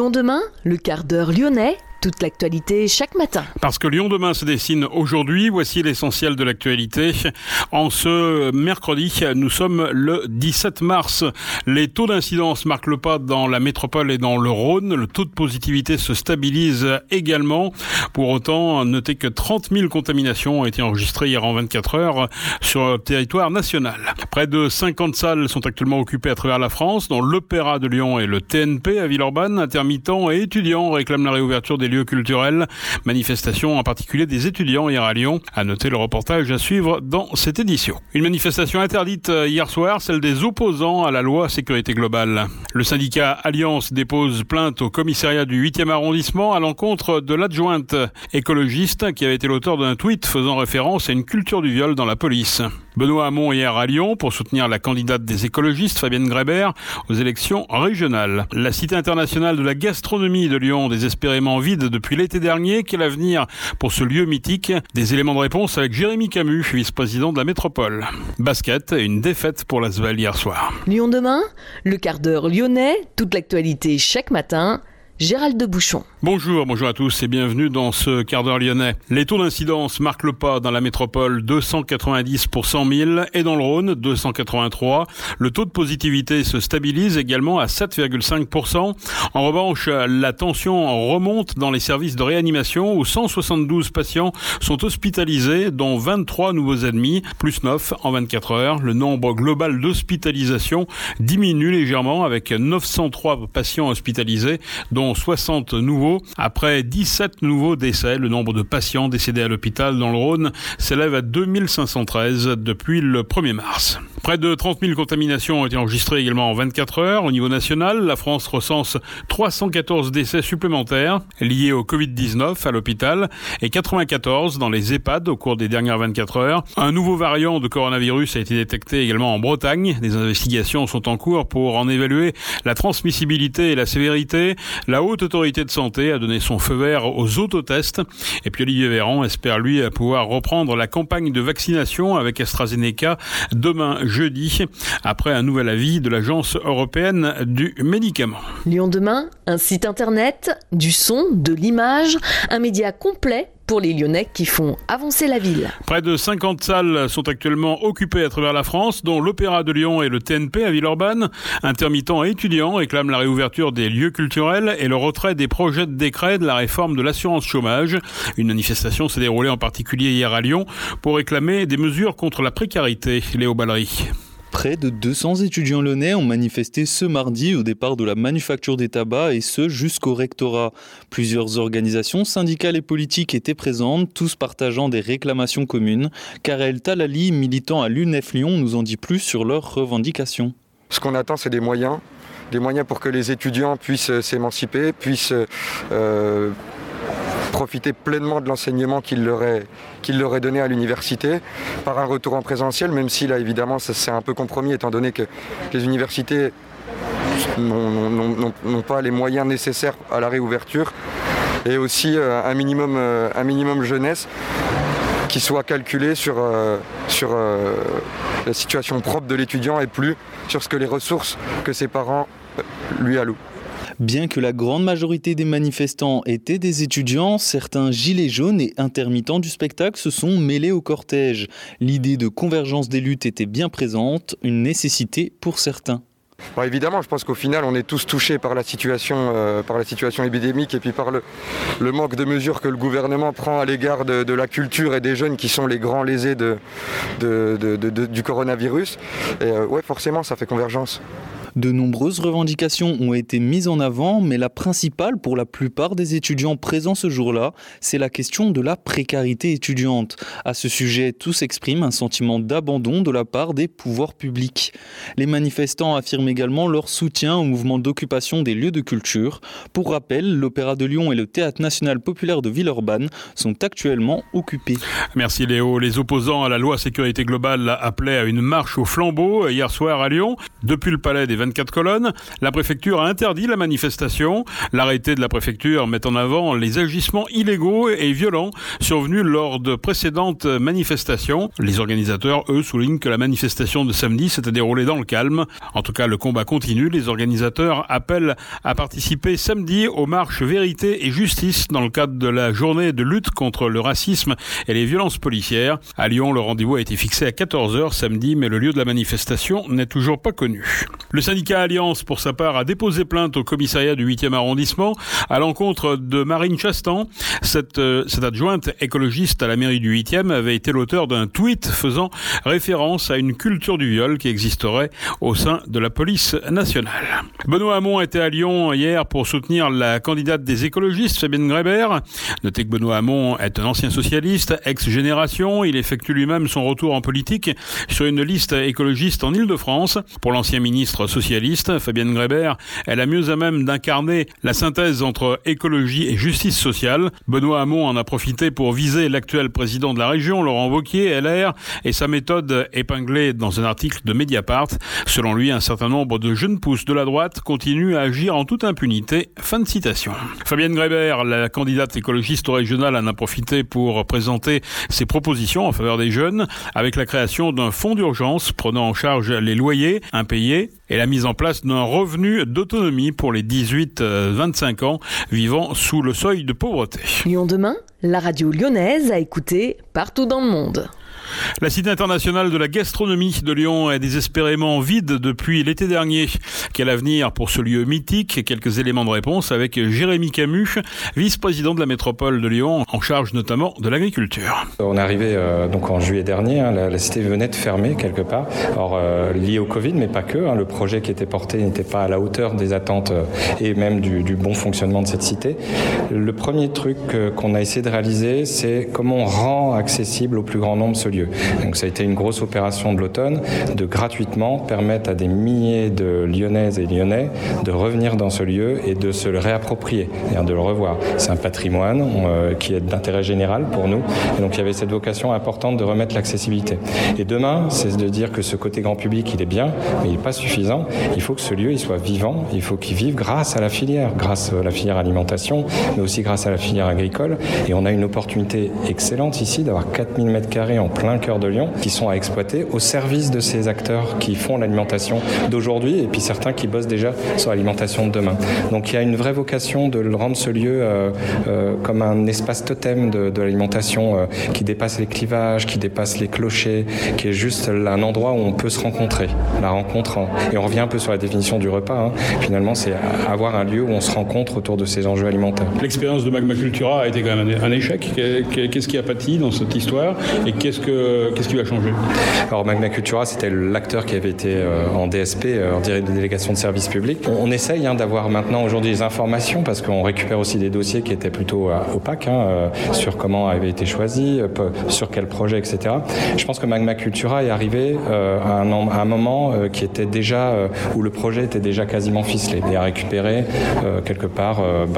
Lyon demain, le quart d'heure lyonnais, toute l'actualité chaque matin. Parce que Lyon demain se dessine aujourd'hui, voici l'essentiel de l'actualité. En ce mercredi, nous sommes le 17 mars. Les taux d'incidence marquent le pas dans la métropole et dans le Rhône. Le taux de positivité se stabilise également. Pour autant, notez que 30 000 contaminations ont été enregistrées hier en 24 heures sur le territoire national. Près de 50 salles sont actuellement occupées à travers la France, dont l'Opéra de Lyon et le TNP à Villeurbanne. Intermittents et étudiants réclament la réouverture des lieux culturels. Manifestation en particulier des étudiants hier à Lyon. À noter le reportage à suivre dans cette édition. Une manifestation interdite hier soir, celle des opposants à la loi sécurité globale. Le syndicat Alliance dépose plainte au commissariat du 8e arrondissement à l'encontre de l'adjointe écologiste qui avait été l'auteur d'un tweet faisant référence à une culture du viol dans la police. Benoît Hamon hier à Lyon pour soutenir la candidate des écologistes, Fabienne Grébert, aux élections régionales. La Cité internationale de la gastronomie de Lyon, désespérément vide depuis l'été dernier. Quel avenir pour ce lieu mythique? Des éléments de réponse avec Jérémy Camus, vice-président de la métropole. Basket, une défaite pour l'Asvel hier soir. Lyon demain, le quart d'heure lyonnais, toute l'actualité chaque matin. Gérald de Bouchon. Bonjour à tous et bienvenue dans ce quart d'heure lyonnais. Les taux d'incidence marquent le pas dans la métropole, 290 pour 100 000 et dans le Rhône, 283. Le taux de positivité se stabilise également à 7,5%. En revanche, la tension remonte dans les services de réanimation où 172 patients sont hospitalisés, dont 23 nouveaux admis, plus 9 en 24 heures. Le nombre global d'hospitalisations diminue légèrement avec 903 patients hospitalisés, dont 60 nouveaux. Après 17 nouveaux décès, le nombre de patients décédés à l'hôpital dans le Rhône s'élève à 2513 depuis le 1er mars. Près de 30 000 contaminations ont été enregistrées également en 24 heures. Au niveau national, la France recense 314 décès supplémentaires liés au Covid-19 à l'hôpital et 94 dans les EHPAD au cours des dernières 24 heures. Un nouveau variant de coronavirus a été détecté également en Bretagne. Des investigations sont en cours pour en évaluer la transmissibilité et la sévérité. La Haute Autorité de Santé a donné son feu vert aux autotests. Et puis Olivier Véran espère, lui, pouvoir reprendre la campagne de vaccination avec AstraZeneca demain jeudi, après un nouvel avis de l'Agence européenne du médicament. Lyon demain, un site internet, du son, de l'image, un média complet pour les Lyonnais qui font avancer la ville. Près de 50 salles sont actuellement occupées à travers la France, dont l'Opéra de Lyon et le TNP à Villeurbanne. Intermittents et étudiants réclament la réouverture des lieux culturels et le retrait des projets de décret de la réforme de l'assurance chômage. Une manifestation s'est déroulée en particulier hier à Lyon pour réclamer des mesures contre la précarité. Léo Ballery. Près de 200 étudiants lyonnais ont manifesté ce mardi au départ de la manufacture des tabacs et ce jusqu'au rectorat. Plusieurs organisations syndicales et politiques étaient présentes, tous partageant des réclamations communes. Karel Talali, militant à l'UNEF Lyon, nous en dit plus sur leurs revendications. Ce qu'on attend, c'est des moyens pour que les étudiants puissent s'émanciper, puissent profiter pleinement de l'enseignement qu'il leur est donné à l'université par un retour en présentiel, même si là évidemment ça c'est un peu compromis étant donné que les universités n'ont pas les moyens nécessaires à la réouverture, et aussi un minimum jeunesse qui soit calculé sur la situation propre de l'étudiant et plus sur ce que les ressources que ses parents lui allouent. Bien que la grande majorité des manifestants étaient des étudiants, certains gilets jaunes et intermittents du spectacle se sont mêlés au cortège. L'idée de convergence des luttes était bien présente, une nécessité pour certains. Bon, évidemment, je pense qu'au final, on est tous touchés par la situation épidémique et puis par le manque de mesures que le gouvernement prend à l'égard de la culture et des jeunes qui sont les grands lésés du coronavirus. Et forcément, ça fait convergence. De nombreuses revendications ont été mises en avant, mais la principale pour la plupart des étudiants présents ce jour-là, c'est la question de la précarité étudiante. À ce sujet, tous expriment un sentiment d'abandon de la part des pouvoirs publics. Les manifestants affirment également leur soutien au mouvement d'occupation des lieux de culture. Pour rappel, l'Opéra de Lyon et le Théâtre national populaire de Villeurbanne sont actuellement occupés. Merci Léo. Les opposants à la loi sécurité globale appelaient à une marche au flambeau hier soir à Lyon. Depuis le palais des 24 colonnes. La préfecture a interdit la manifestation. L'arrêté de la préfecture met en avant les agissements illégaux et violents survenus lors de précédentes manifestations. Les organisateurs, eux, soulignent que la manifestation de samedi s'était déroulée dans le calme. En tout cas, le combat continue. Les organisateurs appellent à participer samedi aux marches Vérité et Justice dans le cadre de la journée de lutte contre le racisme et les violences policières. À Lyon, le rendez-vous a été fixé à 14h samedi, mais le lieu de la manifestation n'est toujours pas connu. Le syndicat Alliance, pour sa part, a déposé plainte au commissariat du 8e arrondissement à l'encontre de Marine Chastan. Cette adjointe écologiste à la mairie du 8e avait été l'auteur d'un tweet faisant référence à une culture du viol qui existerait au sein de la police nationale. Benoît Hamon était à Lyon hier pour soutenir la candidate des écologistes, Fabienne Grébert. Notez que Benoît Hamon est un ancien socialiste, ex-génération. Il effectue lui-même son retour en politique sur une liste écologiste en Île-de-France. Pour l'ancien ministre socialiste, Fabienne Grébert est la mieux à même d'incarner la synthèse entre écologie et justice sociale. Benoît Hamon en a profité pour viser l'actuel président de la région, Laurent Wauquiez, LR, et sa méthode épinglée dans un article de Mediapart. Selon lui, un certain nombre de jeunes pousses de la droite continuent à agir en toute impunité. Fin de citation. Fabienne Grébert, la candidate écologiste régionale, en a profité pour présenter ses propositions en faveur des jeunes, avec la création d'un fonds d'urgence prenant en charge les loyers impayés et la mise en place d'un revenu d'autonomie pour les 18-25 ans vivant sous le seuil de pauvreté. Lyon demain, la radio lyonnaise à écouter partout dans le monde. La Cité internationale de la gastronomie de Lyon est désespérément vide depuis l'été dernier. Quel avenir pour ce lieu mythique ? Quelques éléments de réponse avec Jérémy Camus, vice-président de la métropole de Lyon, en charge notamment de l'agriculture. On est arrivé donc en juillet dernier, la cité venait de fermer quelque part, alors lié au Covid, mais pas que. Le projet qui était porté n'était pas à la hauteur des attentes et même du bon fonctionnement de cette cité. Le premier truc qu'on a essayé de réaliser, c'est comment on rend accessible au plus grand nombre ce lieu. Donc ça a été une grosse opération de l'automne, de gratuitement permettre à des milliers de Lyonnaises et Lyonnais de revenir dans ce lieu et de se le réapproprier, c'est-à-dire de le revoir. C'est un patrimoine qui est d'intérêt général pour nous, et donc il y avait cette vocation importante de remettre l'accessibilité. Et demain, c'est de dire que ce côté grand public, il est bien, mais il n'est pas suffisant. Il faut que ce lieu il soit vivant, il faut qu'il vive grâce à la filière alimentation, mais aussi grâce à la filière agricole. Et on a une opportunité excellente ici d'avoir 4000 m² en plein cœur de Lyon qui sont à exploiter au service de ces acteurs qui font l'alimentation d'aujourd'hui et puis certains qui bossent déjà sur l'alimentation de demain. Donc il y a une vraie vocation de rendre ce lieu comme un espace totem de l'alimentation qui dépasse les clivages, qui dépasse les clochers, qui est juste un endroit où on peut se rencontrer. La rencontre, et on revient un peu sur la définition du repas, finalement c'est avoir un lieu où on se rencontre autour de ces enjeux alimentaires. L'expérience de Magma Cultura a été quand même un échec. Qu'est-ce qui a pâti dans cette histoire et qu'est-ce qui va changer ? Alors Magma Cultura, c'était l'acteur qui avait été en DSP, en délégation de service public. On essaye d'avoir maintenant aujourd'hui des informations parce qu'on récupère aussi des dossiers qui étaient plutôt opaques sur comment avait été choisi, sur quel projet, etc. Je pense que Magma Cultura est arrivé à un moment qui était déjà où le projet était déjà quasiment ficelé et a récupéré quelque part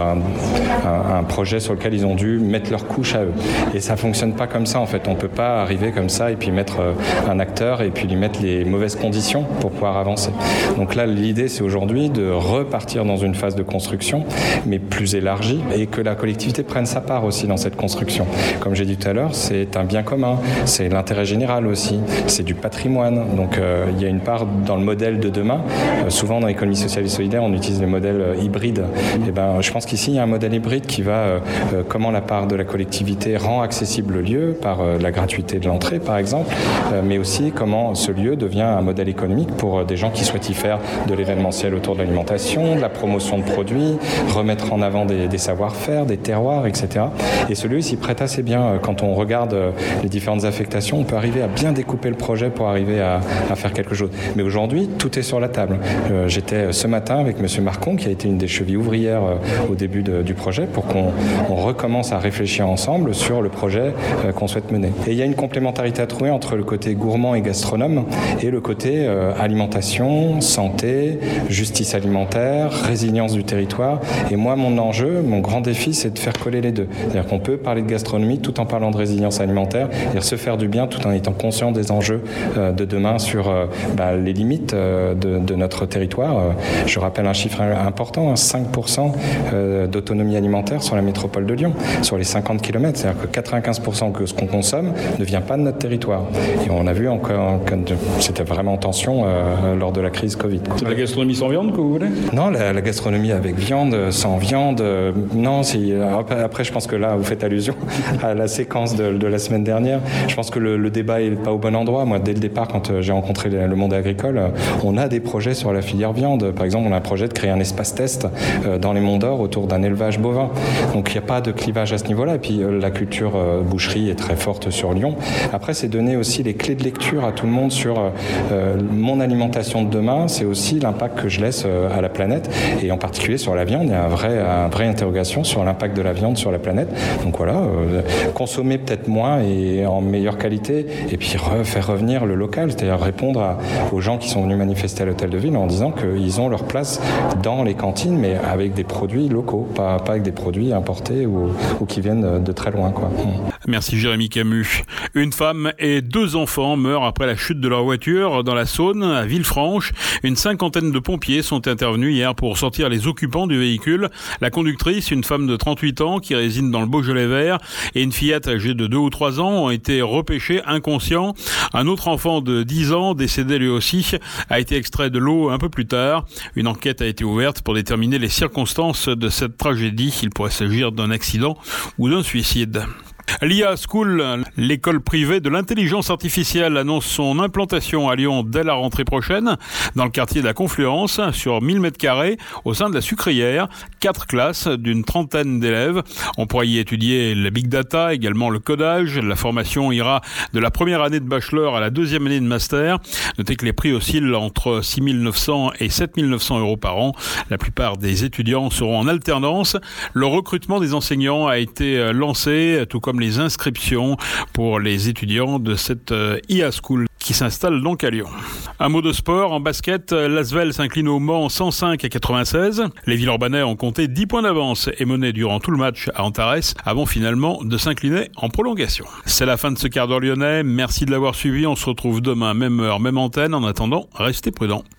un projet sur lequel ils ont dû mettre leur couche à eux. Et ça fonctionne pas comme ça en fait. On peut pas arriver comme ça et puis mettre un acteur et puis lui mettre les mauvaises conditions pour pouvoir avancer. Donc là, l'idée c'est aujourd'hui de repartir dans une phase de construction, mais plus élargie, et que la collectivité prenne sa part aussi dans cette construction. Comme j'ai dit tout à l'heure, c'est un bien commun, c'est l'intérêt général aussi, c'est du patrimoine. Donc il y a une part dans le modèle de demain. Souvent dans l'économie sociale et solidaire, on utilise le modèle hybride. Et je pense qu'ici, il y a un modèle hybride qui va, comment la part de la collectivité rend accessible le lieu par la gratuité de l'entrée, par exemple, mais aussi comment ce lieu devient un modèle économique pour des gens qui souhaitent y faire de l'événementiel autour de l'alimentation, de la promotion de produits, remettre en avant des savoir-faire, des terroirs, etc. Et ce lieu s'y prête assez bien. Quand on regarde les différentes affectations, on peut arriver à bien découper le projet pour arriver à faire quelque chose. Mais aujourd'hui, tout est sur la table. J'étais ce matin avec M. Marcon, qui a été une des chevilles ouvrières au début du projet, pour qu'on recommence à réfléchir ensemble sur le projet qu'on souhaite mener. Et il y a une complémentarité complémentarité à trouver entre le côté gourmand et gastronome et le côté alimentation, santé, justice alimentaire, résilience du territoire. Et moi, mon enjeu, mon grand défi, c'est de faire coller les deux. C'est-à-dire qu'on peut parler de gastronomie tout en parlant de résilience alimentaire, c'est-à-dire se faire du bien tout en étant conscient des enjeux de demain sur les limites de notre territoire. Je rappelle un chiffre important, 5% d'autonomie alimentaire sur la métropole de Lyon, sur les 50 km. C'est-à-dire que 95% que ce qu'on consomme ne vient pas de notre territoire. Et on a vu encore, c'était vraiment en tension lors de la crise Covid. C'est la gastronomie sans viande que vous voulez ? Non, la gastronomie avec viande, sans viande, non. Après, je pense que là, vous faites allusion à la séquence de la semaine dernière. Je pense que le débat n'est pas au bon endroit. Moi, dès le départ, quand j'ai rencontré le monde agricole, on a des projets sur la filière viande. Par exemple, on a un projet de créer un espace test dans les Monts d'Or autour d'un élevage bovin. Donc, il n'y a pas de clivage à ce niveau-là. Et puis, la culture boucherie est très forte sur Lyon. Après, c'est donner aussi les clés de lecture à tout le monde sur mon alimentation de demain. C'est aussi l'impact que je laisse à la planète. Et en particulier sur la viande, il y a une vraie interrogation sur l'impact de la viande sur la planète. Donc voilà, consommer peut-être moins et en meilleure qualité. Et puis faire revenir le local, c'est-à-dire répondre aux gens qui sont venus manifester à l'hôtel de ville en disant qu'ils ont leur place dans les cantines, mais avec des produits locaux, pas avec des produits importés ou qui viennent de très loin, quoi. Merci Jérémy Camus. Une femme et 2 enfants meurent après la chute de leur voiture dans la Saône, à Villefranche. Une 50aine de pompiers sont intervenus hier pour sortir les occupants du véhicule. La conductrice, une femme de 38 ans qui réside dans le Beaujolais vert, et une fillette âgée de 2 ou 3 ans ont été repêchés inconscients. Un autre enfant de 10 ans, décédé lui aussi, a été extrait de l'eau un peu plus tard. Une enquête a été ouverte pour déterminer les circonstances de cette tragédie. Il pourrait s'agir d'un accident ou d'un suicide. L'IA School, l'école privée de l'intelligence artificielle, annonce son implantation à Lyon dès la rentrée prochaine, dans le quartier de la Confluence, sur 1000 m2, au sein de la Sucrière. 4 classes d'une 30aine d'élèves. On pourra y étudier le big data, également le codage. La formation ira de la première année de bachelor à la 2e année de master. Notez que les prix oscillent entre 6 900 et 7 900 euros par an. La plupart des étudiants seront en alternance. Le recrutement des enseignants a été lancé, tout comme les inscriptions pour les étudiants de cette IA School qui s'installe donc à Lyon. Un mot de sport, en basket, l'Asvel s'incline au Mans 105-96. Les Villeurbanais ont compté 10 points d'avance et mené durant tout le match à Antares avant finalement de s'incliner en prolongation. C'est la fin de ce quart d'heure lyonnais. Merci de l'avoir suivi. On se retrouve demain, même heure, même antenne. En attendant, restez prudents.